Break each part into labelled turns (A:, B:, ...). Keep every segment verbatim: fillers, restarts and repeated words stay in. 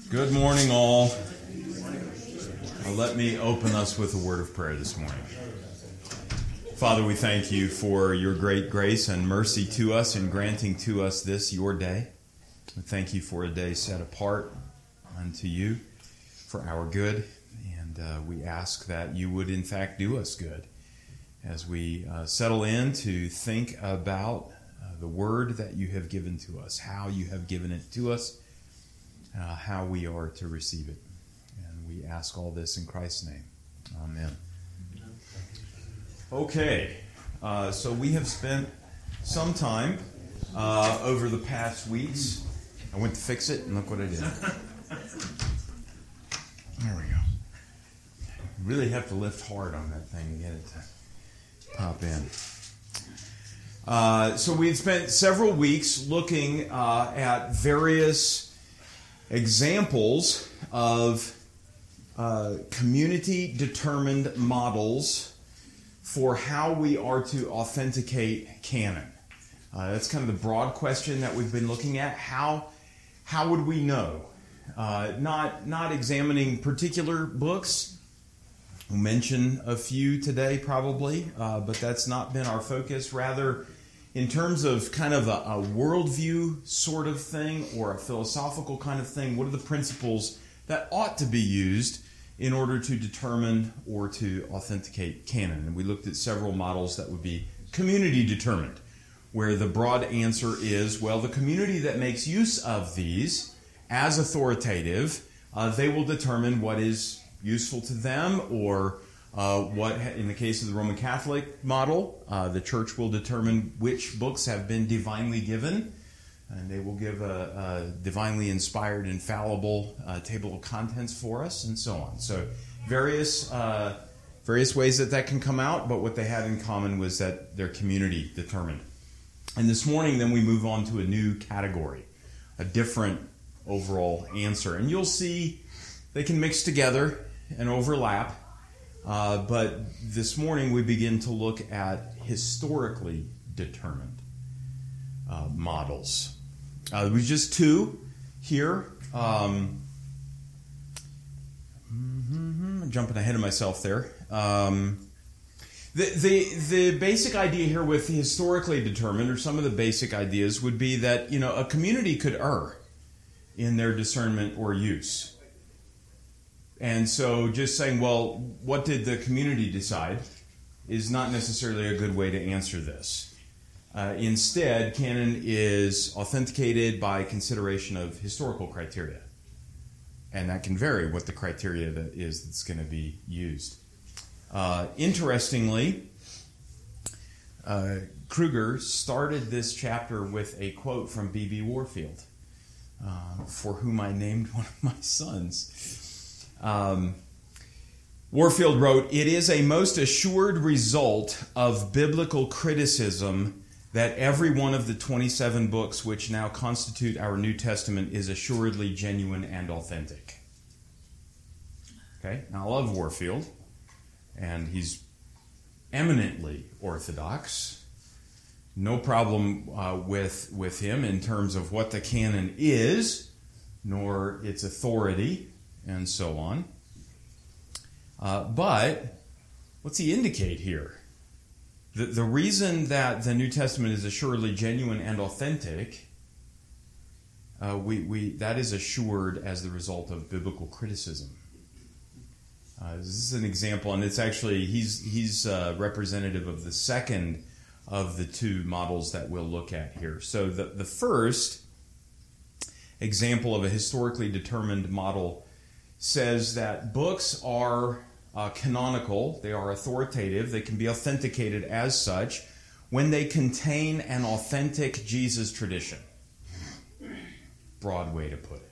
A: Good morning, all. Uh, let me open us with a word of prayer this morning. Father, we thank you for your great grace and mercy to us in granting to us this, your day. We thank you for a day set apart unto you for our good. And uh, we ask that you would, in fact, do us good as we uh, settle in to think about uh, the word that you have given to us, how you have given it to us, Uh, how we are to receive it. And we ask all this in Christ's name. Amen. Okay, uh, so we have spent some time uh, over the past weeks. I went to fix it, and look what I did. There we go. You really have to lift hard on that thing to get it to pop in. Uh, so we had spent several weeks looking uh, at various examples of uh, community-determined models for how we are to authenticate canon. Uh, that's kind of the broad question that we've been looking at. How how would we know? Uh, not not examining particular books. We'll mention a few today probably, uh, but that's not been our focus. Rather, in terms of kind of a, a worldview sort of thing or a philosophical kind of thing, what are the principles that ought to be used in order to determine or to authenticate canon? And we looked at several models that would be community determined, where the broad answer is, well, the community that makes use of these as authoritative, uh, they will determine what is useful to them, or Uh, what, in the case of the Roman Catholic model, uh, the church will determine which books have been divinely given, and they will give a, a divinely inspired, infallible uh, table of contents for us, and so on. So various uh, various ways that that can come out, but what they had in common was that they're community determined. And this morning, then we move on to a new category, a different overall answer. And you'll see they can mix together and overlap. Uh, but this morning we begin to look at historically determined uh, models. Uh, there was just two here. Um, mm-hmm, jumping ahead of myself there. Um, the, the the basic idea here with historically determined, or some of the basic ideas, would be that, you know, a community could err in their discernment or use. And so just saying, well, what did the community decide is not necessarily a good way to answer this. Uh, instead, canon is authenticated by consideration of historical criteria. And that can vary what the criteria that is that's going to be used. Uh, interestingly, uh, Kruger started this chapter with a quote from B B Warfield, uh, for whom I named one of my sons. Um, Warfield wrote, "It is a most assured result of biblical criticism that every one of the twenty-seven books which now constitute our New Testament is assuredly genuine and authentic." Okay, now I love Warfield, and he's eminently orthodox. No problem uh, with, with him in terms of what the canon is, nor its authority, and so on. Uh, but what's he indicate here? The, the reason that the New Testament is assuredly genuine and authentic, uh, we, we that is assured as the result of biblical criticism. Uh, this is an example, and it's actually, he's, he's uh, representative of the second of the two models that we'll look at here. So the, the first example of a historically determined model says that books are uh, canonical, they are authoritative, they can be authenticated as such when they contain an authentic Jesus tradition. Broad way to put it.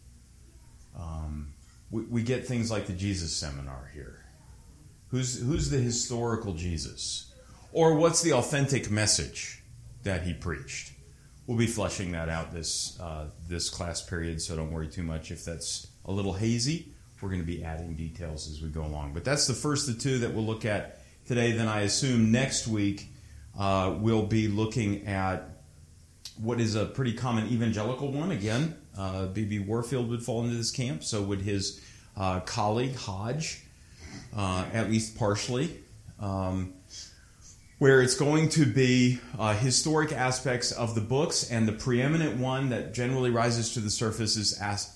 A: Um, we, we get things like the Jesus Seminar here. Who's, who's the historical Jesus? Or what's the authentic message that he preached? We'll be fleshing that out this uh, this class period, so don't worry too much if that's a little hazy. We're going to be adding details as we go along. But that's the first of the two that we'll look at today. Then I assume next week uh, we'll be looking at what is a pretty common evangelical one, again, Uh, B B Warfield would fall into this camp. So would his uh, colleague, Hodge, uh, at least partially. Um, where it's going to be uh, historic aspects of the books, and the preeminent one that generally rises to the surface is as-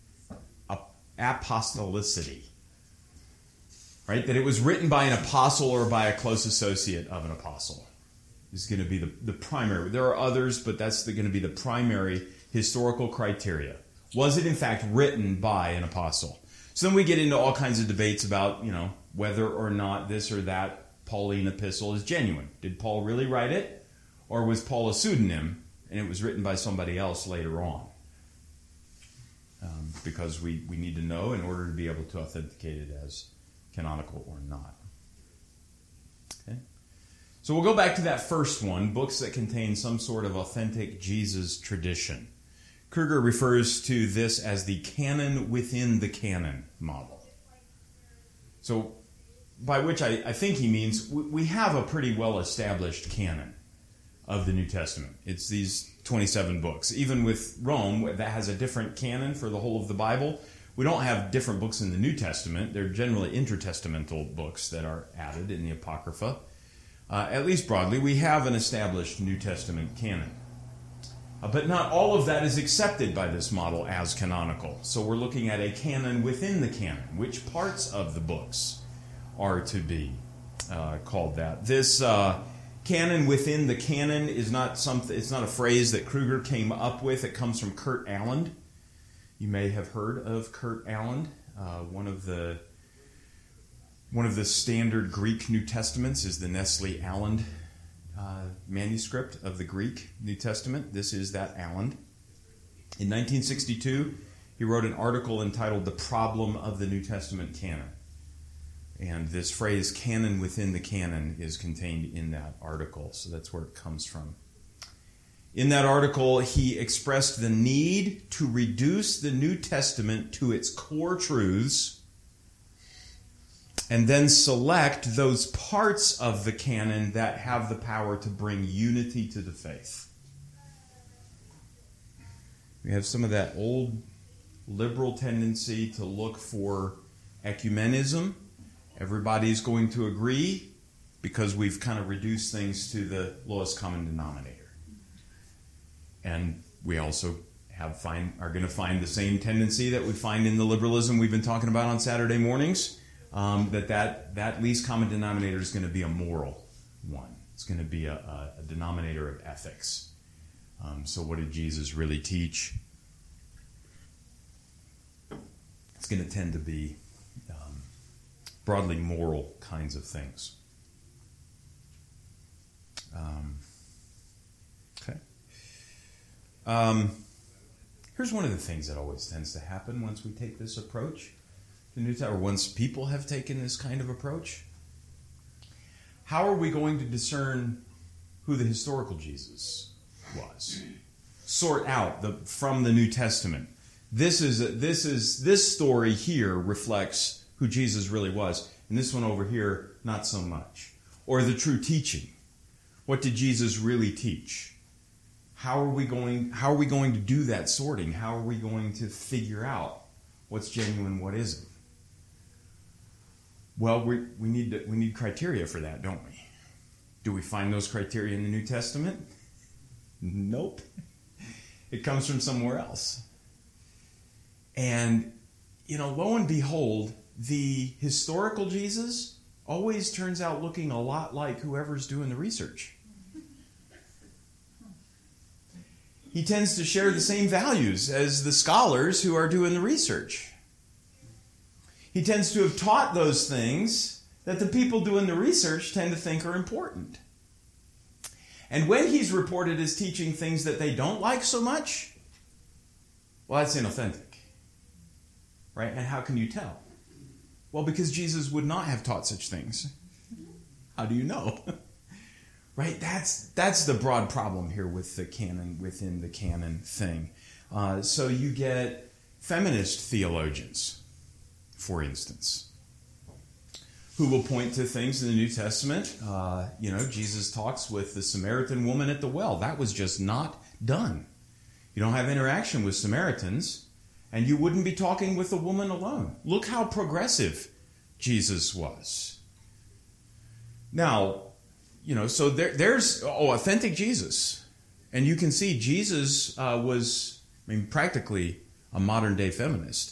A: apostolicity. Right? That it was written by an apostle or by a close associate of an apostle is going to be the, the primary. There are others, but that's the, going to be the primary historical criteria. Was it in fact written by an apostle? So then we get into all kinds of debates about, you know, whether or not this or that Pauline epistle is genuine. Did Paul really write it? Or was Paul a pseudonym and it was written by somebody else later on? Um, because we, we need to know in order to be able to authenticate it as canonical or not. Okay? So we'll go back to that first one, books that contain some sort of authentic Jesus tradition. Kruger refers to this as the canon within the canon model. So, by which I, I think he means we, we have a pretty well-established canon of the New Testament. It's these twenty-seven books. Even with Rome, that has a different canon for the whole of the Bible. We don't have different books in the New Testament. They're generally intertestamental books that are added in the Apocrypha. Uh, at least broadly, we have an established New Testament canon. Uh, but not all of that is accepted by this model as canonical. So we're looking at a canon within the canon. Which parts of the books are to be uh, called that? This uh, canon within the canon is not something. It's not a phrase that Kruger came up with. It comes from Kurt Aland. You may have heard of Kurt Aland. Uh, one of the one of the standard Greek New Testaments is the Nestle Aland uh, manuscript of the Greek New Testament. This is that Aland. In nineteen sixty-two, he wrote an article entitled "The Problem of the New Testament Canon." And this phrase, canon within the canon, is contained in that article. So that's where it comes from. In that article, he expressed the need to reduce the New Testament to its core truths and then select those parts of the canon that have the power to bring unity to the faith. We have some of that old liberal tendency to look for ecumenism. Everybody's going to agree because we've kind of reduced things to the lowest common denominator. And we also have find, are going to find the same tendency that we find in the liberalism we've been talking about on Saturday mornings, um, that, that that least common denominator is going to be a moral one. It's going to be a, a, a denominator of ethics. Um, so what did Jesus really teach? It's going to tend to be um, broadly moral kinds of things. Um, okay. Um, here's one of the things that always tends to happen once we take this approach to New Testament, or once people have taken this kind of approach. How are we going to discern who the historical Jesus was? Sort out the from the New Testament. This is a, this is this story here reflects who Jesus really was, and this one over here not so much. Or the true teaching. What did Jesus really teach? How are we going how are we going to do that sorting? How are we going to figure out what's genuine, what isn't? Well, we we need to, we need criteria for that, don't we? Do we find those criteria in the New Testament? Nope. It comes from somewhere else. And, you know, lo and behold, the historical Jesus always turns out looking a lot like whoever's doing the research. He tends to share the same values as the scholars who are doing the research. He tends to have taught those things that the people doing the research tend to think are important. And when he's reported as teaching things that they don't like so much, well, that's inauthentic. Right? And how can you tell? Well, because Jesus would not have taught such things. How do you know? Right? That's that's the broad problem here with the canon within the canon thing. Uh, so you get feminist theologians, for instance, who will point to things in the New Testament. Uh, you know, Jesus talks with the Samaritan woman at the well. That was just not done. You don't have interaction with Samaritans, and you wouldn't be talking with a woman alone. Look how progressive Jesus was. Now, you know, so there, there's oh, authentic Jesus. And you can see Jesus uh, was, I mean, practically a modern-day feminist.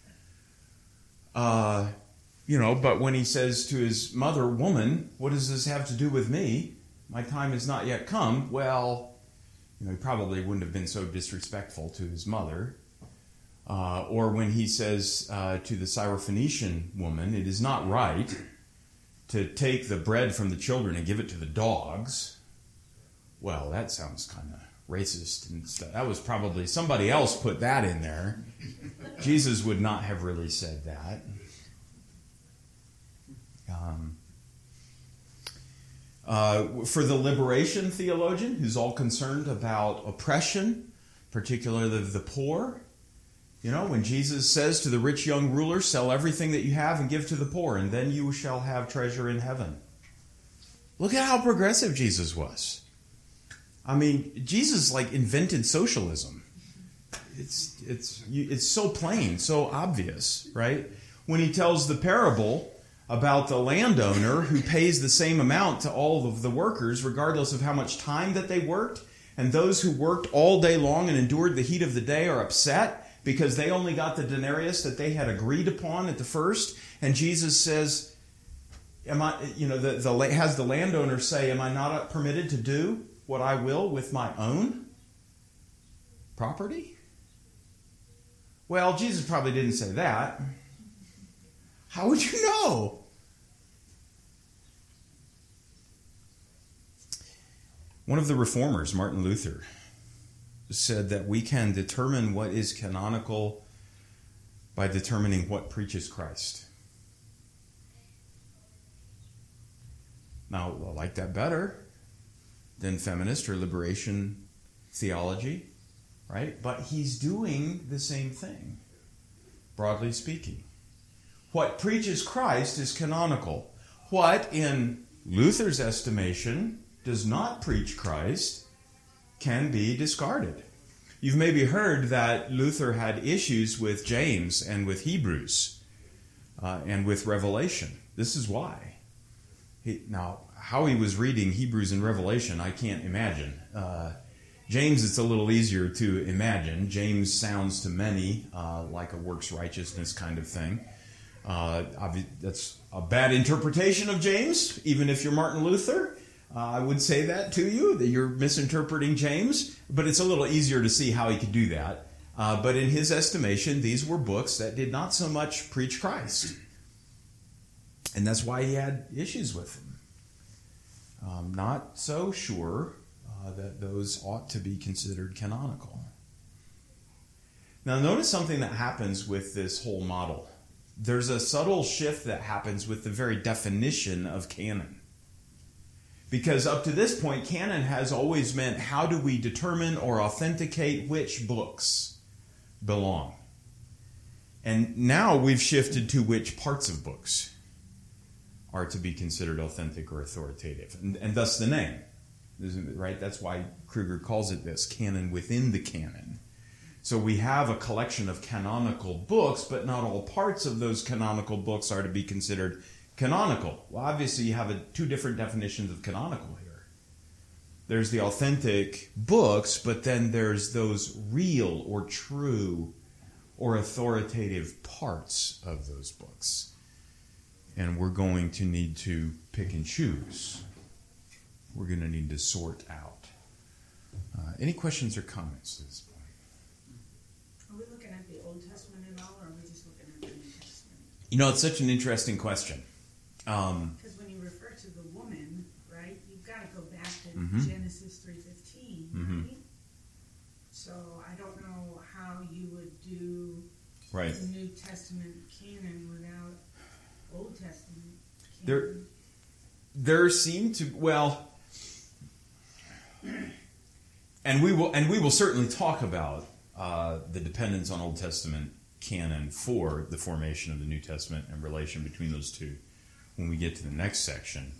A: Uh, you know, but when he says to his mother, "Woman, what does this have to do with me? My time has not yet come." Well, you know, he probably wouldn't have been so disrespectful to his mother. Uh, or when he says uh, to the Syrophoenician woman, "It is not right to take the bread from the children and give it to the dogs." Well, that sounds kind of racist and stuff. That was probably somebody else put that in there. Jesus would not have really said that. Um, uh, for the liberation theologian who's all concerned about oppression, particularly the poor, you know, when Jesus says to the rich young ruler, "Sell everything that you have and give to the poor, and then you shall have treasure in heaven." Look at how progressive Jesus was. I mean, Jesus like invented socialism. It's it's it's so plain, so obvious, right? When he tells the parable about the landowner who pays the same amount to all of the workers, regardless of how much time that they worked, and those who worked all day long and endured the heat of the day are upset because they only got the denarius that they had agreed upon at the first. And Jesus says, "Am I?" You know, the, the has the landowner say, "Am I not permitted to do what I will with my own property?" Well, Jesus probably didn't say that. How would you know? One of the reformers, Martin Luther, said that we can determine what is canonical by determining what preaches Christ. Now, I like that better than feminist or liberation theology, right? But he's doing the same thing, broadly speaking. What preaches Christ is canonical. What, in Luther's estimation, does not preach Christ can be discarded. You've maybe heard that Luther had issues with James and with Hebrews uh, and with Revelation. This is why. He, now, how he was reading Hebrews and Revelation, I can't imagine. Uh, James, it's a little easier to imagine. James sounds to many uh, like a works righteousness kind of thing. Uh, that's a bad interpretation of James, even if you're Martin Luther. Uh, I would say that to you, that you're misinterpreting James, but it's a little easier to see how he could do that. Uh, but in his estimation, these were books that did not so much preach Christ. And that's why he had issues with them. Um, not so sure uh, that those ought to be considered canonical. Now notice something that happens with this whole model. There's a subtle shift that happens with the very definition of canon. Because up to this point, canon has always meant how do we determine or authenticate which books belong. And now we've shifted to which parts of books are to be considered authentic or authoritative. And, and thus the name, right? That's why Kruger calls it this, canon within the canon. So we have a collection of canonical books, but not all parts of those canonical books are to be considered canonical. Well, obviously you have a, two different definitions of canonical here. There's the authentic books, but then there's those real or true or authoritative parts of those books. And we're going to need to pick and choose. We're going to need to sort out. Uh, any questions or comments to this point?
B: Are we looking at the Old Testament at all, or are we just looking at the New Testament?
A: You know, it's such an interesting question. Um,
B: because when you refer to the woman, right, you've got to go back to
A: mm-hmm.
B: Genesis three fifteen,
A: mm-hmm.
B: right? So I don't know how you would do
A: right.
B: the New Testament canon without Old Testament canon.
A: There, there seem to well, and we will, and we will certainly talk about uh, the dependence on Old Testament canon for the formation of the New Testament and relation between those two when we get to the next section.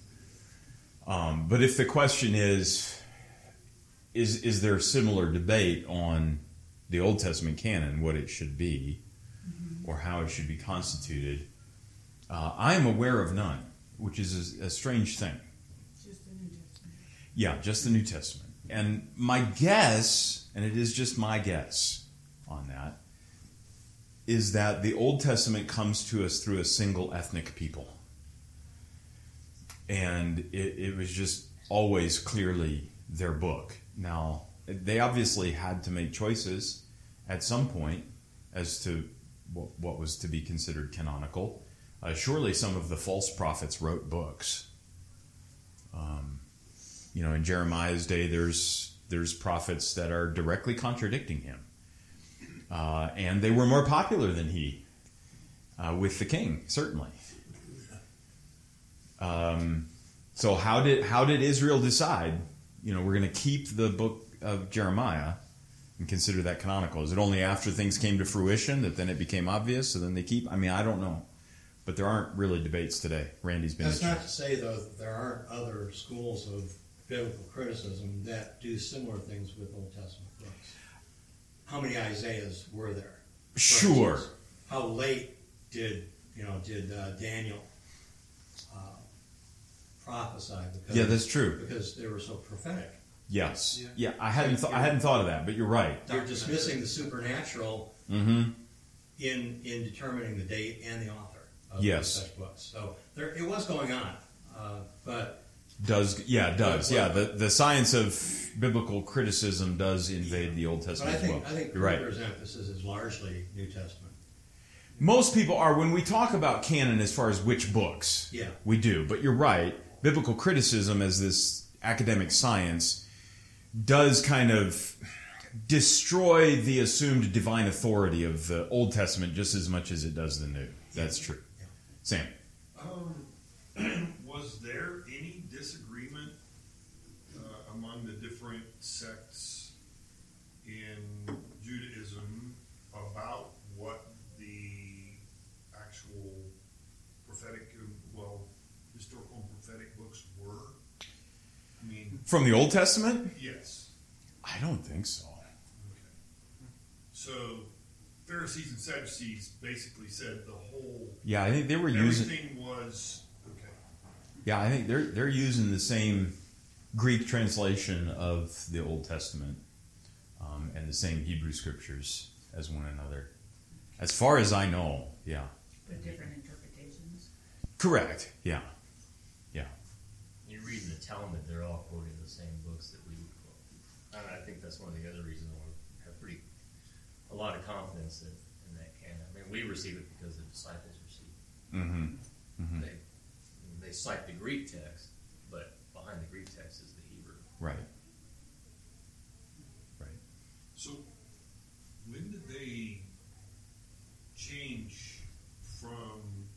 A: Um, but if the question is, is is there similar debate on the Old Testament canon, what it should be, mm-hmm. or how it should be constituted. Uh, I am aware of none, which is a, a strange thing.
B: Just the New Testament.
A: Yeah, just the New Testament. And my guess, and it is just my guess on that, is that the Old Testament comes to us through a single ethnic people. And it, it was just always clearly their book. Now, they obviously had to make choices at some point as to what, what was to be considered canonical. Uh, surely some of the false prophets wrote books. Um, you know, in Jeremiah's day, there's there's prophets that are directly contradicting him. Uh, and they were more popular than he uh, with the king, certainly. Um, so how did how did Israel decide, you know, we're going to keep the book of Jeremiah and consider that canonical? Is it only after things came to fruition that then it became obvious, so then they keep? I mean, I don't know. But there aren't really debates today. Randy's been...
C: That's not to say, though, that there aren't other schools of biblical criticism that do similar things with Old Testament books. How many Isaiahs were there?
A: Sure.
C: Instance, how late did, you know, did uh, Daniel uh, prophesy? Because,
A: yeah, that's true.
C: Because they were so prophetic.
A: Yes. Yeah,
D: Yeah.
A: yeah I hadn't th- I hadn't thought of that, but you're right.
C: You're dismissing the supernatural
A: Mm-hmm.
C: in in determining the date and the author of
A: Yes.
C: such books. So there, it was going on, uh, but
A: Does yeah, it does.
C: But-
A: Yeah, the, the science of biblical criticism does invade the Old
C: but
A: Testament
C: I think
A: as well.
C: I think
A: You're right.
C: Kruger's emphasis is largely New Testament.
A: Most people are, when we talk about canon as far as which books,
C: Yeah.
A: we do. But you're right. Biblical criticism as this academic science does kind of destroy the assumed divine authority of the Old Testament just as much as it does the New. That's true.
C: Yeah.
A: Sam.
D: Um, was there any disagreement uh, among the different sects in Judaism about what the actual prophetic, well, historical and prophetic books were? I mean,
A: From the Old Testament?
D: yes.
A: I don't think so.
D: Okay. So, Pharisees and Sadducees basically said the whole,
A: Yeah, I think they were using.
D: everything was, okay.
A: Yeah, I think they're they're using the same Greek translation of the Old Testament um, and the same Hebrew scriptures as one another, as far as I know. Yeah,
B: But different interpretations.
A: correct. Yeah, yeah,
E: You read in the Talmud, they're all quoting the same books that we would quote. And I think that's one of the other reasons why we have pretty a lot of confidence in, in that canon. I mean, we receive it because the disciples receive it.
A: mm-hmm. Mm-hmm.
E: They they cite the Greek text, but behind the Greek text is the Hebrew.
A: Right, right.
D: So, when did they change from?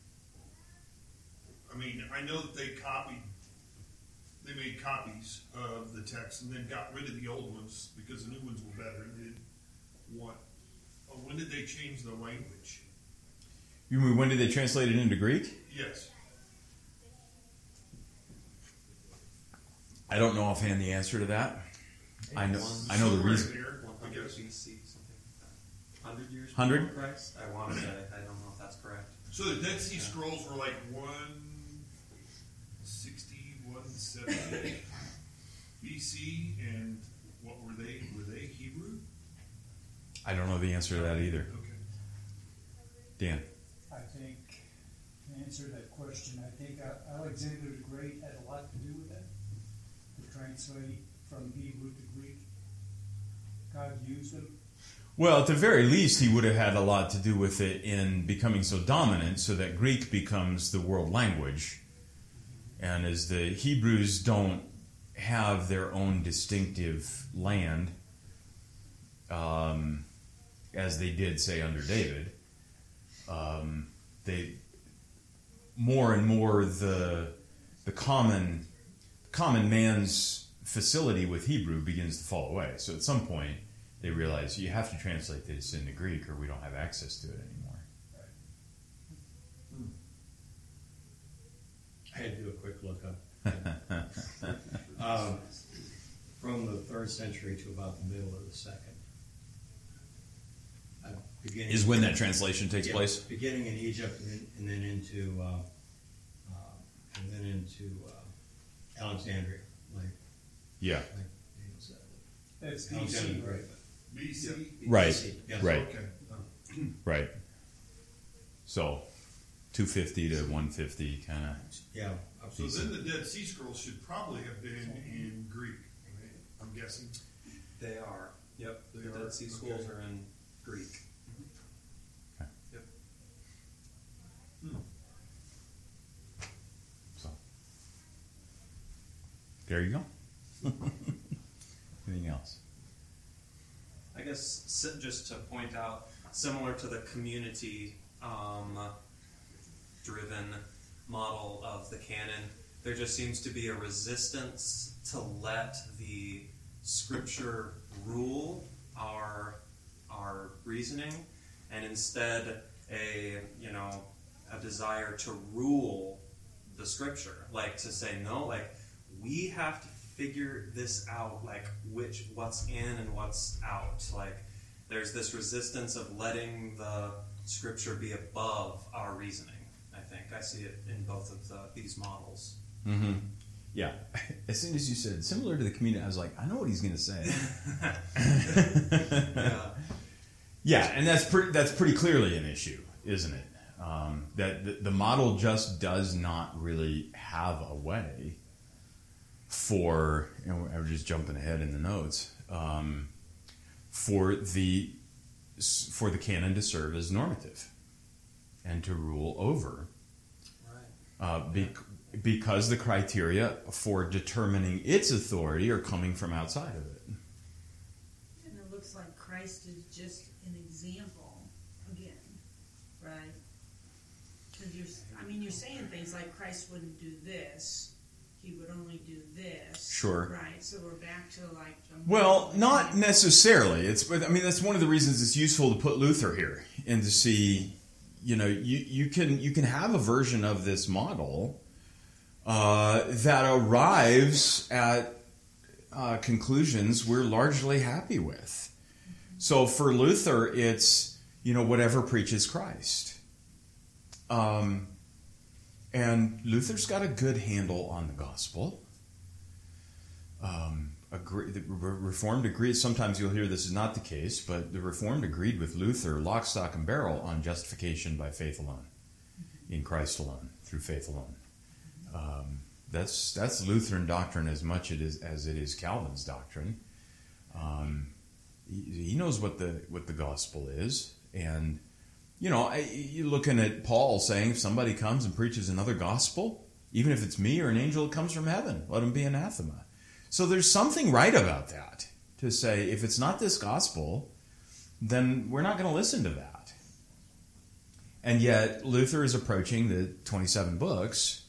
D: I mean, I know that they copied, they made copies of the text and then got rid of the old ones because the new ones were better. And did what? uh, When did they change the language?
A: You mean when did they translate it into Greek?
D: Yes.
A: I don't know offhand the answer to that. I know. I know the
D: Somewhere
A: reason.
D: in there,
F: one
D: I
F: hundred
D: guess.
F: B C, something like that. one hundred years
A: Hundred?
F: before Christ? I want to say, I don't know if that's correct.
D: So the Dead Sea Scrolls were like one sixty, one seventy B C, and what were they? Were they Hebrew?
A: I don't know the answer to that either.
D: Okay.
A: Dan.
G: I think, to answer that question, I think Alexander the Great had a lot to do with that. To translate from Hebrew to Greek. God used him.
A: Well, at the very least, he would have had a lot to do with it in becoming so dominant so that Greek becomes the world language. And as the Hebrews don't have their own distinctive land, um, as they did, say, under David, um, they more and more the the common common man's facility with Hebrew begins to fall away. So at some point, they realize you have to translate this into Greek or we don't have access to it anymore.
C: I had to do a quick lookup. um, from the third century to about the middle of the second. beginning.
A: Is when that translation takes
C: Yeah,
A: place?
C: Beginning in Egypt and then, and then into, uh, uh, and then into uh, Alexandria, like,
A: Yeah.
C: like Daniel said.
G: That's B C,
C: Alexander the
G: right?
C: Great.
D: B C.
A: Right.
C: Yes.
A: Right.
D: Okay.
A: Right. So, two fifty to one fifty, kind of.
C: Yeah,
D: So
C: absolutely.
D: then the Dead Sea Scrolls should probably have been in Greek, right? I'm guessing.
F: They are. Yep.
D: They
F: the
D: are?
F: Dead Sea Scrolls
D: Okay.
F: are in Greek. Yep.
A: So, there you go. Anything else?
F: I guess si- just to point out, similar to the community um, driven model of the canon, there just seems to be a resistance to let the scripture rule our our reasoning, and instead a you know a desire to rule the scripture, like to say no, like we have to figure this out, like which what's in and what's out. Like there's this resistance of letting the scripture be above our reasoning. I think I see it in both of the, these models.
A: Mm-hmm. Yeah. As soon as you said similar to the community, I was like, I know what he's going to say.
F: Yeah.
A: Yeah, and that's pretty. That's pretty clearly an issue, isn't it? Um, that the, the model just does not really have a way for. You know, I was just jumping ahead in the notes. Um, for the for the canon to serve as normative and to rule over,
F: Right.
A: uh, bec- because the criteria for determining its authority are coming from outside of it.
B: And it looks like Christ is just an example again, right? Because you're, I mean, you're saying things like Christ wouldn't do this, he would only do this.
A: Sure.
B: Right, so we're back to like the
A: Well, not necessarily. It's, but I mean, that's one of the reasons it's useful to put Luther here and to see, you know, you, you can you can have a version of this model uh, that arrives at uh, conclusions we're largely happy with. So for Luther, it's, you know, whatever preaches Christ. Um, and Luther's got a good handle on the gospel. Um, agree, the Reformed agreed, sometimes you'll hear this is not the case, but the Reformed agreed with Luther, lock, stock, and barrel, on justification by faith alone, in Christ alone, through faith alone. Um, that's that's Lutheran doctrine as much it is, as it is Calvin's doctrine. Um, he, he knows what the what the gospel is, and you know, I, you're looking at Paul saying, if somebody comes and preaches another gospel, even if it's me or an angel that comes from heaven, let him be anathema. So there's something right about that, to say, if it's not this gospel, then we're not going to listen to that. And yet, Luther is approaching the twenty-seven books,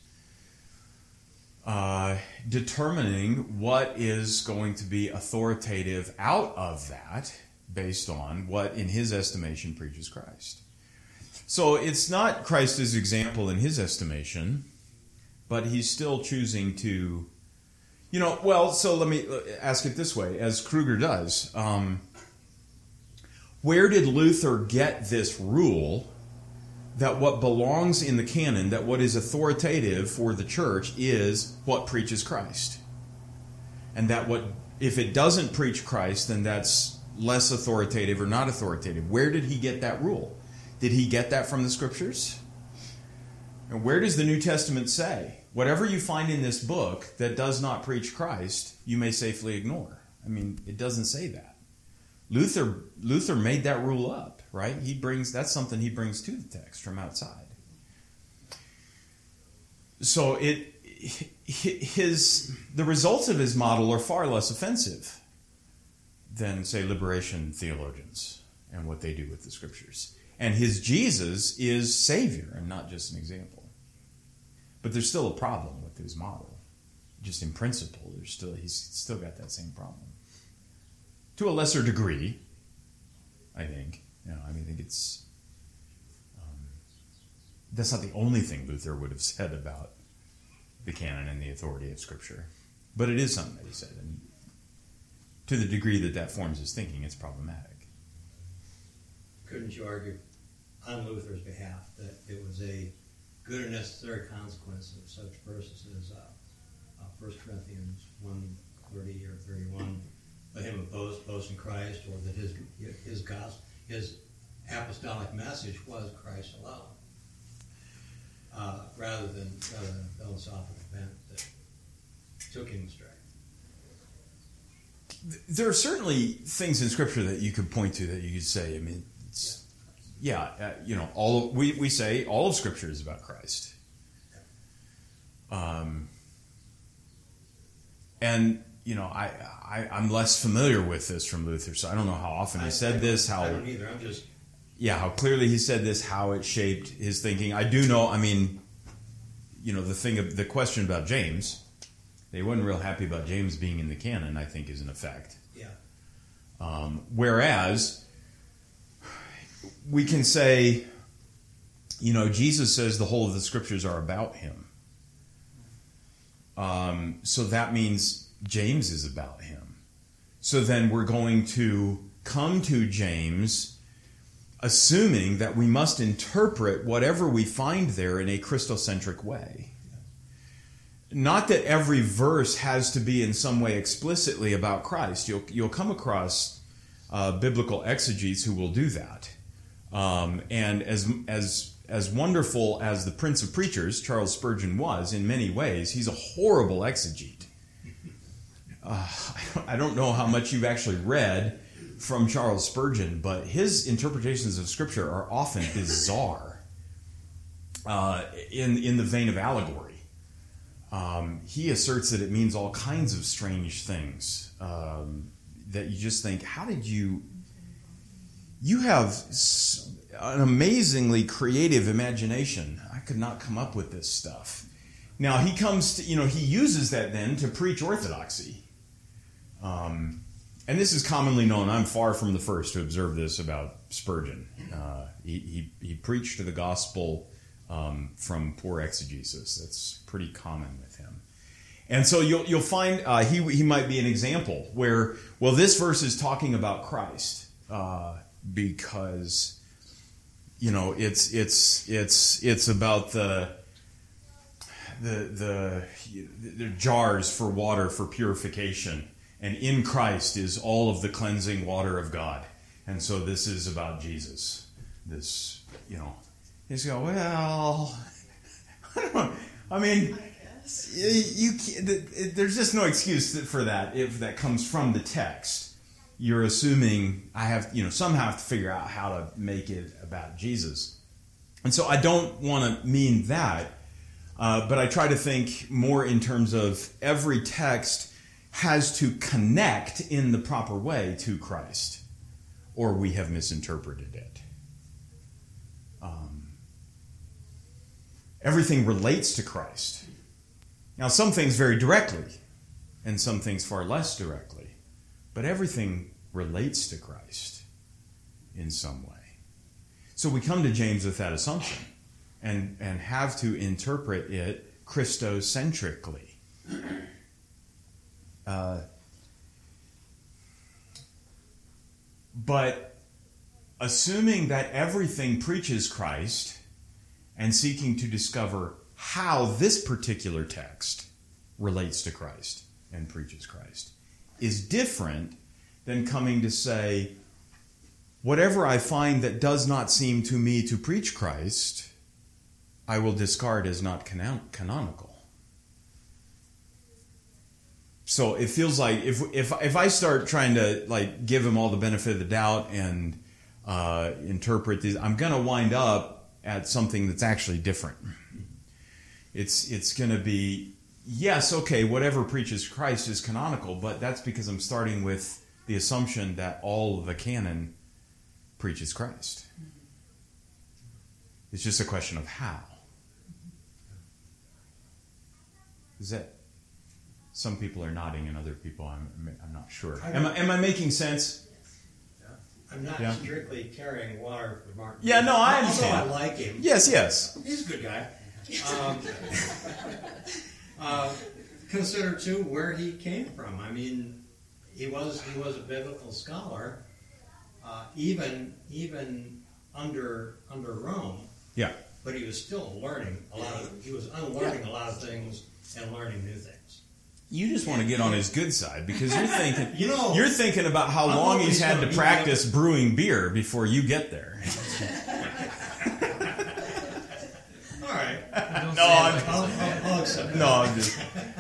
A: uh, determining what is going to be authoritative out of that, based on what, in his estimation, preaches Christ. So it's not Christ's example in his estimation, but he's still choosing to, you know, well, so let me ask it this way, as Kruger does. Um, where did Luther get this rule that what belongs in the canon, that what is authoritative for the church is what preaches Christ? And that what, if it doesn't preach Christ, then that's less authoritative or not authoritative. Where did he get that rule? Did he get that from the scriptures? And where does the New Testament say, whatever you find in this book that does not preach Christ, you may safely ignore? I mean, it doesn't say that. Luther Luther made that rule up, right? He brings that's something he brings to the text from outside. So it his the results of his model are far less offensive than, say, liberation theologians and what they do with the scriptures. And his Jesus is Savior and not just an example. But there's still a problem with his model. Just in principle, there's still he's still got that same problem. To a lesser degree, I think. You know, I mean, I think it's um, that's not the only thing Luther would have said about the canon and the authority of Scripture. But it is something that he said, and to the degree that that forms his thinking, it's problematic.
C: couldn't you argue on Luther's behalf that it was a good and necessary consequence of such verses as uh, uh, First Corinthians one thirty or thirty-one, let him oppose boast in Christ, or that his his gospel, his apostolic message was Christ alone, uh, rather than rather than a philosophical bent that took him astray.
A: There are certainly things in Scripture that you could point to that you could say, I mean, it's, yeah, uh, you know, all of, we, we say all of Scripture is about Christ. Um, and, you know, I, I, I'm less familiar with this from Luther, so I don't know how often he
C: I,
A: said
C: I
A: this, how...
C: I don't either, I'm just...
A: Yeah, how clearly he said this, how it shaped his thinking. I do know, I mean, you know, the thing of the question about James, they wasn't real happy about James being in the canon, I think, is an effect.
C: Yeah.
A: Um, whereas, we can say, you know, Jesus says the whole of the Scriptures are about him. Um, so that means James is about him. So then we're going to come to James assuming that we must interpret whatever we find there in a Christocentric way. Not that every verse has to be in some way explicitly about Christ. You'll, you'll come across uh, biblical exegetes who will do that. Um, and as, as, as wonderful as the Prince of Preachers, Charles Spurgeon, was in many ways, he's a horrible exegete. Uh, I don't know how much you've actually read from Charles Spurgeon, but his interpretations of Scripture are often bizarre uh, in, in the vein of allegory. Um, he asserts that it means all kinds of strange things um, that you just think, how did you... You have an amazingly creative imagination. I could not come up with this stuff. Now, he comes to, you know, he uses that then to preach orthodoxy. Um, and this is commonly known. I'm far from the first to observe this about Spurgeon. Uh, he, he, he preached the gospel um, from poor exegesis. That's pretty common with him. And so you'll, you'll find uh, he, he might be an example where, well, this verse is talking about Christ uh, because, you know, it's, it's, it's, it's about the, the, the, the jars for water for purification. And in Christ is all of the cleansing water of God. And so this is about Jesus. This, you know, he's go, well, I don't know. I mean, you, you can't, there's just no excuse for that if that comes from the text. You're assuming I have, you know, somehow have to figure out how to make it about Jesus. And so I don't want to mean that, uh, but I try to think more in terms of every text has to connect in the proper way to Christ, or we have misinterpreted it. Um, everything relates to Christ. Now, some things very directly, and some things far less directly, but everything relates to Christ in some way. So we come to James with that assumption, and, and have to interpret it Christocentrically. Uh, but assuming that everything preaches Christ and seeking to discover how this particular text relates to Christ and preaches Christ is different than coming to say, whatever I find that does not seem to me to preach Christ, I will discard as not canon- canonical. So it feels like if if if I start trying to like give him all the benefit of the doubt and uh, interpret these, I'm going to wind up at something that's actually different. It's it's going to be, yes, okay, whatever preaches Christ is canonical, but that's because I'm starting with the assumption that all of the canon preaches Christ. It's just a question of how. Is that? Some people are nodding and other people, I'm, I'm not sure. Am I, am I making sense?
C: I'm not
A: Yeah.
C: strictly carrying water for Martin.
A: Yeah, no, I
C: Although
A: understand.
C: I like him.
A: Yes, yes.
C: He's a good guy. Um, uh, consider too where he came from. I mean, he was he was a biblical scholar. Uh, even even under under Rome,
A: Yeah.
C: but he was still learning a lot of. He was unlearning a lot of things and learning new things.
A: You just want to get on his good side because you're thinking,
C: You know,
A: you're thinking about how
C: I'm
A: long
C: hoping
A: he's
C: he's
A: had
C: gonna
A: to
C: beat
A: practice
C: me
A: brewing beer before you get there.
C: All right.
A: No, I'm,
C: I'll, I'll, I'll accept that.
A: no, I'm just.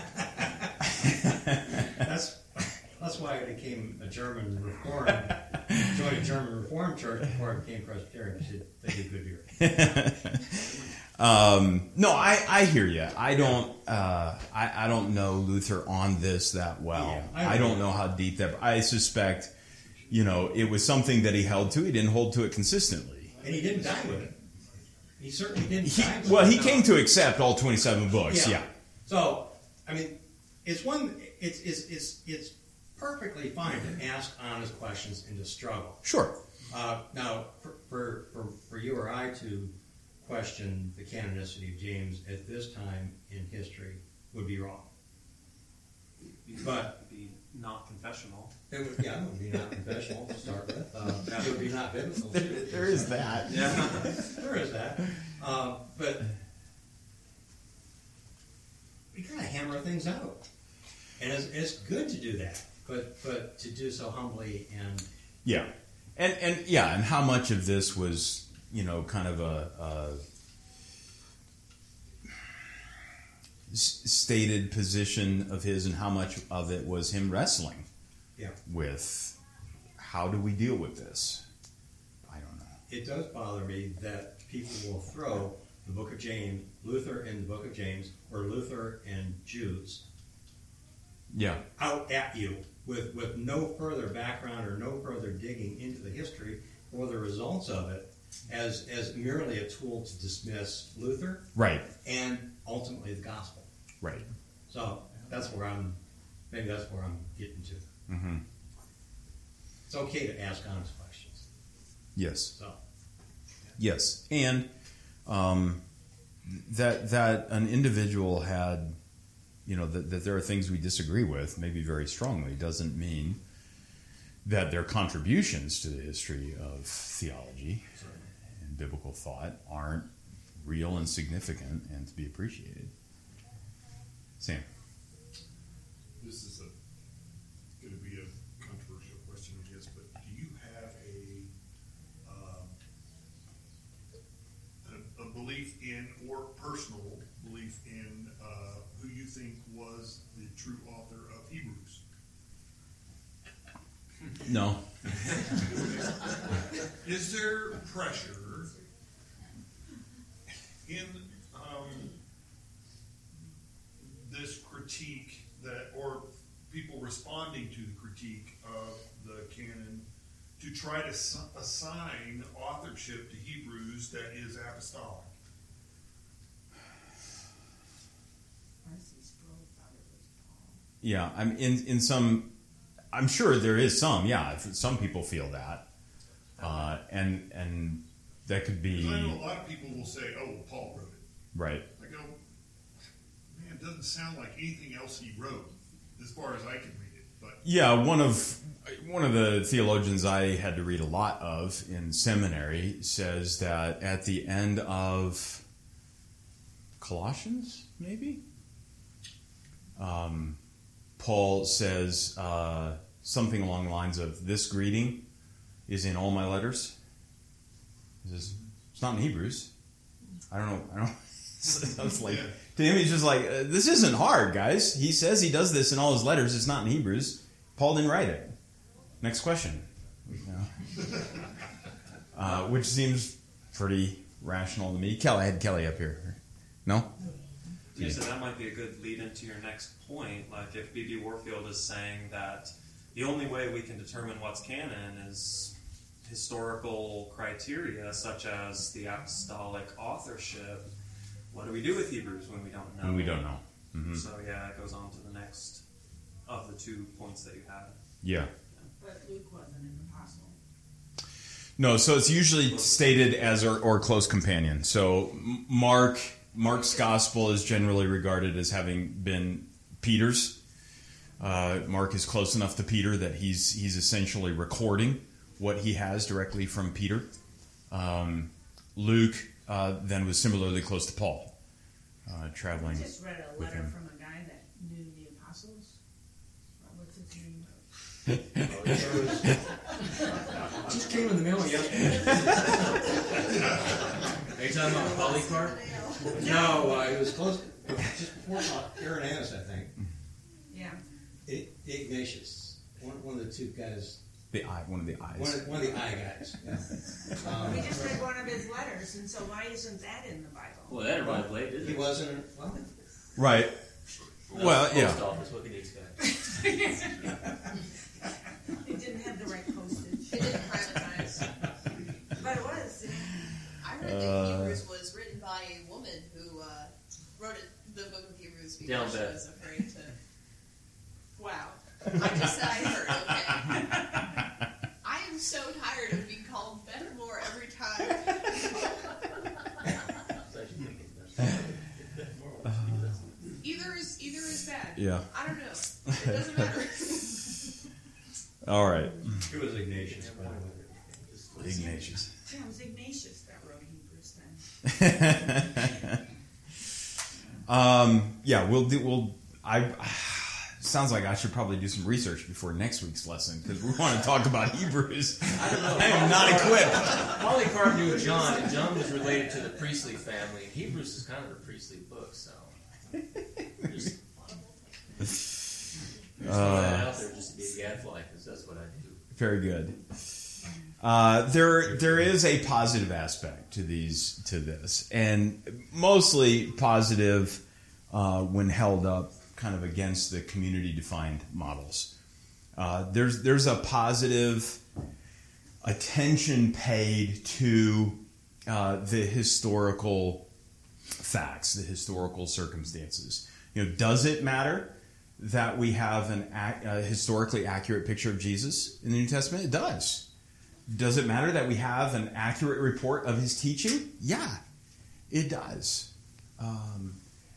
C: That's that's why I became a German Reformed, joined a German Reformed church before I became Presbyterian. They did, they did good beer.
A: Um, no, I, I hear you. I don't. Uh, I, I don't know Luther on this that well.
C: Yeah,
A: I,
C: I
A: don't
C: agree.
A: know how deep that. I suspect, you know, it was something that he held to. He didn't hold to it consistently.
C: And he didn't die with it. He certainly didn't
A: He,
C: die with
A: well,
C: it.
A: he
C: No.
A: came to accept all twenty-seven books. Yeah.
C: So, I mean, it's one. It's it's it's it's perfectly fine to ask honest questions and to struggle.
A: Sure.
C: Uh, now, for, for for for you or I to question the canonicity of James at this time in history would be wrong. But
F: be not confessional.
C: it would, yeah, it would be not confessional to start with. Uh, it would be not biblical.
A: There, there is that.
F: Yeah.
C: There is that. Uh, but we gotta hammer things out, and it's, it's good to do that. But but to do so humbly and
A: Yeah, and and yeah, and how much of this was, you know, kind of a, a s- stated position of his, and how much of it was him wrestling
C: yeah,
A: with how do we deal with this? I don't know.
C: it does bother me that people will throw the Book of James, Luther in the Book of James, or Luther and Jews
A: Yeah,
C: out at you with, with no further background or no further digging into the history or the results of it as as merely a tool to dismiss Luther
A: right,
C: and ultimately the gospel.
A: right.
C: So that's where I'm, maybe that's where I'm getting to.
A: Mm-hmm.
C: It's okay to ask honest questions.
A: Yes.
C: So,
A: Yes, and um, that that an individual had, you know, that, that there are things we disagree with, maybe very strongly, doesn't mean that their contributions to the history of theology and biblical thought aren't real and significant and to be appreciated. Sam.
D: This is a going to be a controversial question, I guess, but do you have a um, a, a belief in, or personal belief in, uh, who you think was the true author of Hebrews?
A: No.
D: Is there pressure in um, this critique that, or people responding to the critique of the canon, to try to s- assign authorship to Hebrews that is apostolic?
A: Yeah, I'm in in some. I'm sure there is some. Yeah, if some people feel that, uh, and and that could be
D: Because I know a lot of people will say, "Oh, well, Paul wrote it."
A: right.
D: I go, man, it doesn't sound like anything else he wrote, as far as I can read it. But
A: Yeah, one of one of the theologians I had to read a lot of in seminary says that at the end of Colossians, maybe, um, Paul says uh, something along the lines of, "This greeting is in all my letters." He says, "It's not in Hebrews." I don't know. I don't. Sounds like to him, he's just like, uh, "This isn't hard, guys." He says he does this in all his letters. It's not in Hebrews. Paul didn't write it. Next question. You know? uh, which seems pretty rational to me. Kelly, I had Kelly up here. No?
F: Yeah, so that might be a good lead into your next point. Like if B B Warfield is saying that the only way we can determine what's canon is historical criteria such as the apostolic authorship, what do we do with Hebrews when we don't know?
A: And we don't know. Mm-hmm.
F: So yeah, it goes on to the next of the two points that you had.
A: Yeah.
B: But Luke wasn't an apostle.
A: No, so it's usually stated as or, or close companion. So M- Mark, Mark's gospel is generally regarded as having been Peter's. Uh, Mark is close enough to Peter that he's he's essentially recording what he has directly from Peter. Um, Luke uh, then was similarly close to Paul, uh, traveling
B: I just read a
A: with
B: letter
A: him.
B: from a guy that knew the apostles. Uh, What's his name?
E: Just came in the mail yesterday. Are you talking about Polycarp?
C: No, uh, it was close, it was just before uh, Irenaeus, I think.
B: Yeah.
C: I- Ignatius, one, one of the two guys,
A: The eye, one of the eyes.
C: one of, one of the I guys. Yeah. Um,
B: We just read one of his letters, and so why isn't that in the Bible?
E: Well, that arrived late, didn't
C: he
E: it?
C: wasn't, well,
A: Right. Well,
E: Post
A: yeah.
E: office, what can you expect?
B: It didn't have the right postage.
H: It didn't privatize.
B: But it was.
H: I heard that
A: Uh,
H: Hebrews was written by a woman who uh, wrote it, the book of Hebrews because
E: Down
H: she
E: bad.
H: was afraid to. Wow. I just said I heard, okay. I am so tired of being called Beth Moore every time. Either is either is bad.
A: Yeah.
H: I don't know. It doesn't matter.
A: All right.
C: it was Ignatius, by the way.
A: Ignatius.
B: Yeah, it was Ignatius that wrote Hebrews then.
A: um, yeah, we'll do. We'll. I. Sounds like I should probably do some research before next week's lesson because we want to talk about Hebrews.
E: I don't know.
A: I am not equipped.
E: Polycarp knew John, and John was related to the priestly family. And Hebrews is kind of a priestly book, so just, just throw that out there just to be a gadfly, because that's what I do.
A: Very good. Uh, there, there is a positive aspect to these, to this, and mostly positive uh, when held up kind of against the community-defined models. Uh, there's, there's a positive attention paid to uh, the historical facts, the historical circumstances. You know, does it matter that we have an ac- a historically accurate picture of Jesus in the New Testament? It does. Does it matter that we have an accurate report of his teaching? Yeah, it does. Um,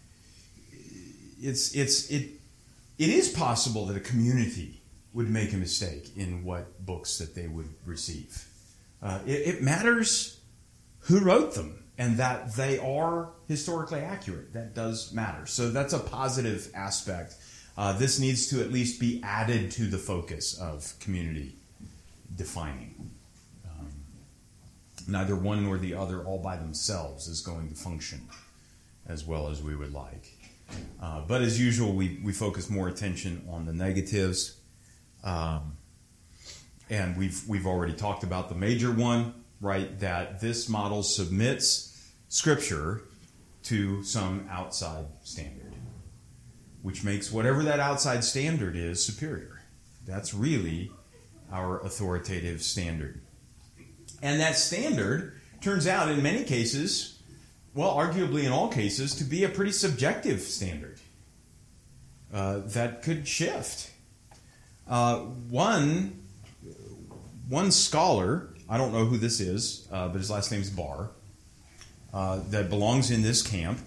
A: it's it's it it is possible that a community would make a mistake in what books that they would receive. Uh, it, it matters who wrote them and that they are historically accurate. That does matter. So that's a positive aspect. Uh, this needs to at least be added to the focus of community defining. Um, neither one nor the other all by themselves is going to function as well as we would like. Uh, but as usual, we, we focus more attention on the negatives. Um, and we've we've already talked about the major one, right? That this model submits Scripture to some outside standard, which makes whatever that outside standard is superior. That's really our authoritative standard. And that standard turns out in many cases, well, arguably in all cases, to be a pretty subjective standard uh, that could shift. Uh, one, one scholar, I don't know who this is, uh, but his last name is Barr, uh, that belongs in this camp,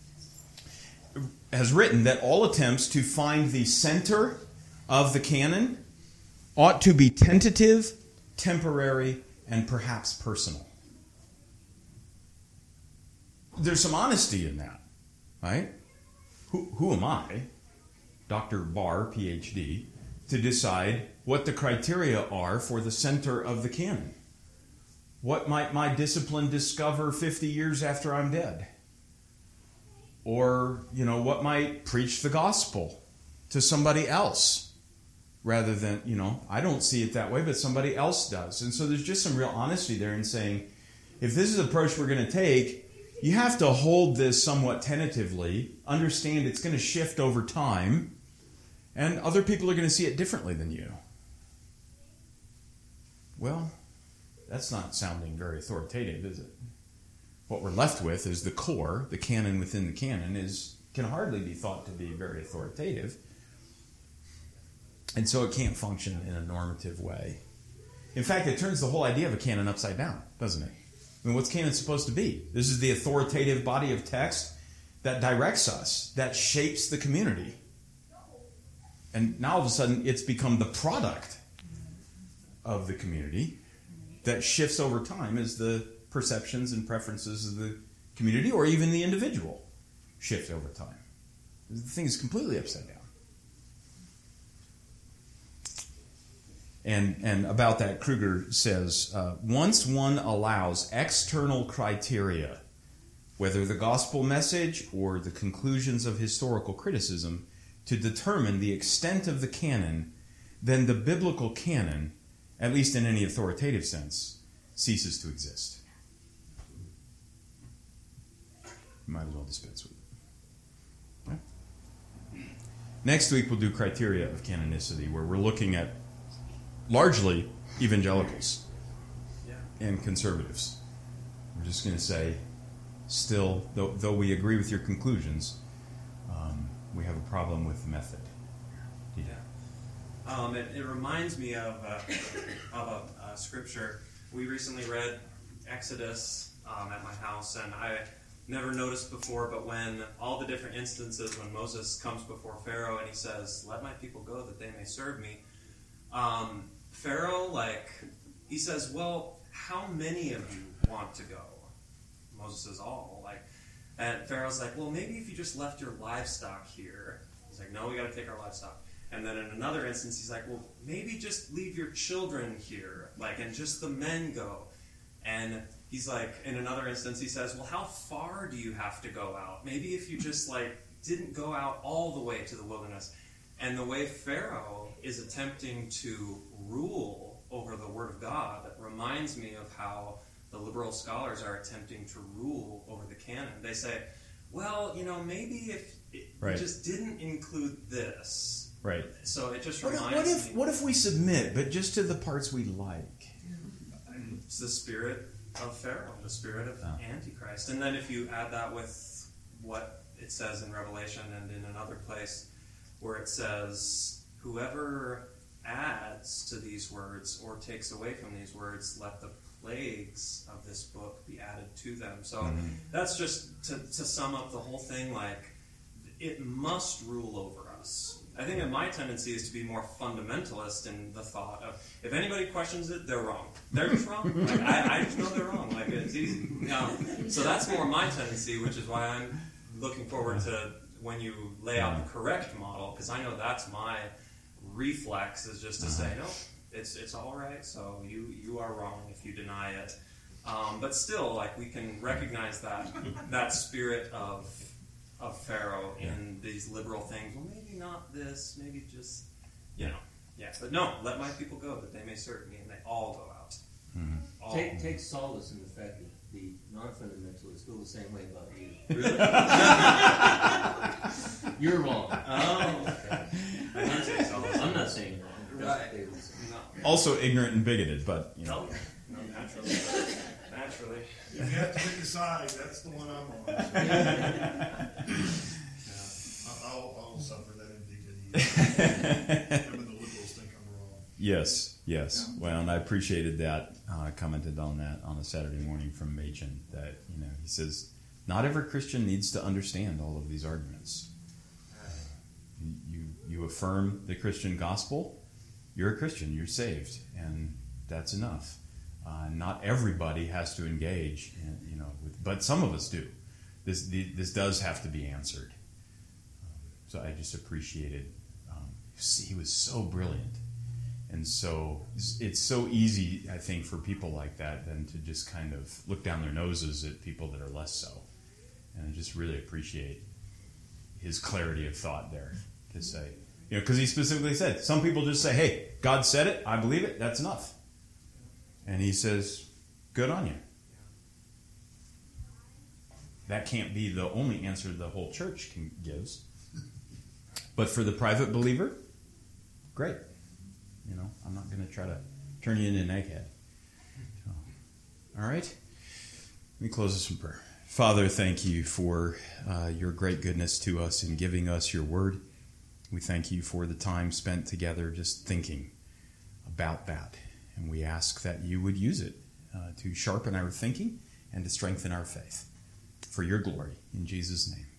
A: has written that all attempts to find the center of the canon ought to be tentative, temporary, and perhaps personal. There's some honesty in that, right? Who, who am I, Doctor Barr, P H D, to decide what the criteria are for the center of the canon? What might my discipline discover fifty years after I'm dead? Or, you know, what might preach the gospel to somebody else rather than, you know, I don't see it that way, but somebody else does. And so there's just some real honesty there in saying, if this is the approach we're going to take, you have to hold this somewhat tentatively, understand it's going to shift over time, and other people are going to see it differently than you. Well, that's not sounding very authoritative, is it? What we're left with is the core, the canon within the canon, is can hardly be thought to be very authoritative. And so it can't function in a normative way. In fact, it turns the whole idea of a canon upside down, doesn't it? I mean, what's canon supposed to be? This is the authoritative body of text that directs us, that shapes the community. And now all of a sudden, it's become the product of the community that shifts over time as the perceptions and preferences of the community or even the individual shift over time. The thing is completely upside down. And and about that, Kruger says, uh, once one allows external criteria, whether the gospel message or the conclusions of historical criticism, to determine the extent of the canon, then the biblical canon, at least in any authoritative sense, ceases to exist. You might as well dispense with it. Okay. Next week we'll do criteria of canonicity, where we're looking at largely evangelicals
F: Yeah.
A: and conservatives. We're just going to say, still, though, though we agree with your conclusions, um, we have a problem with the method.
F: Yeah. Um, it, it reminds me of, uh, of a, a scripture. We recently read Exodus um, at my house, and I never noticed before, but when all the different instances when Moses comes before Pharaoh and he says, "Let my people go that they may serve me," um, Pharaoh, like, he says, "Well, how many of you want to go?" Moses says, "All." Like, and Pharaoh's like, "Well, maybe if you just left your livestock here." He's like, "No, we got to take our livestock." And then in another instance, he's like, "Well, maybe just leave your children here, like, and just the men go." And he's like, in another instance, he says, "Well, how far do you have to go out? Maybe if you just, like, didn't go out all the way to the wilderness." And the way Pharaoh is attempting to rule over the Word of God reminds me of how the liberal scholars are attempting to rule over the canon. They say, well, you know, maybe if it
A: Right.
F: just didn't include this.
A: Right.
F: So it just
A: What if,
F: reminds
A: what if
F: me.
A: what if we submit, but just to the parts we like?
F: It's the spirit of Pharaoh, the spirit of
A: Oh.
F: Antichrist. And then if you add that with what it says in Revelation and in another place where it says, "Whoever adds to these words or takes away from these words, let the plagues of this book be added to them." So
A: Mm-hmm.
F: that's just to, to sum up the whole thing, like, it must rule over us. I think that my tendency is to be more fundamentalist in the thought of, if anybody questions it, they're wrong. They're just wrong. Like, I, I just know they're wrong. Like, it's easy. Um, so that's more my tendency, which is why I'm looking forward to when you lay out the correct model, because I know that's my reflex, is just to say, no, it's it's all right. So you you are wrong if you deny it. Um, but still, like, we can recognize that that spirit of of Pharaoh in these liberal things. Well, maybe not this. Maybe just, you know, yeah. But no, let my people go that they may serve me, and they all go out.
A: Mm-hmm.
F: All.
E: Take, take solace in the fact that the non-fundamentalists feel the same way about you.
F: Really?
E: You're wrong.
F: Oh, okay. I did take solace.
E: I'm not saying you're wrong. That's
F: Right.
E: what they would say.
F: No.
A: Also ignorant and bigoted, but you know.
F: No, no, naturally. Naturally.
D: If you have to pick a side, that's the one I'm on.
F: Yeah.
D: I'll, I'll suffer that indignity. Even the liberals think I'm wrong.
A: Yes, yes. Well, and I appreciated that. Uh, I commented on that on a Saturday morning from Machen. That, you know, he says not every Christian needs to understand all of these arguments. You you, you affirm the Christian gospel. You're a Christian. You're saved, and that's enough. Uh, not everybody has to engage, in, you know, with, but some of us do. This the, this does have to be answered. Um, so I just appreciated. Um, he was so brilliant, and so it's, it's so easy, I think, for people like that then to just kind of look down their noses at people that are less so. And I just really appreciate his clarity of thought there to say, you know, because he specifically said some people just say, "Hey, God said it. I believe it. That's enough." And he says, good on you. That can't be the only answer the whole church can, gives. But for the private believer, great. You know, I'm not going to try to turn you into an egghead. So, all right? Let me close this in prayer. Father, thank you for uh, your great goodness to us in giving us your word. We thank you for the time spent together just thinking about that. And we ask that you would use it uh, to sharpen our thinking and to strengthen our faith. For your glory, in Jesus' name.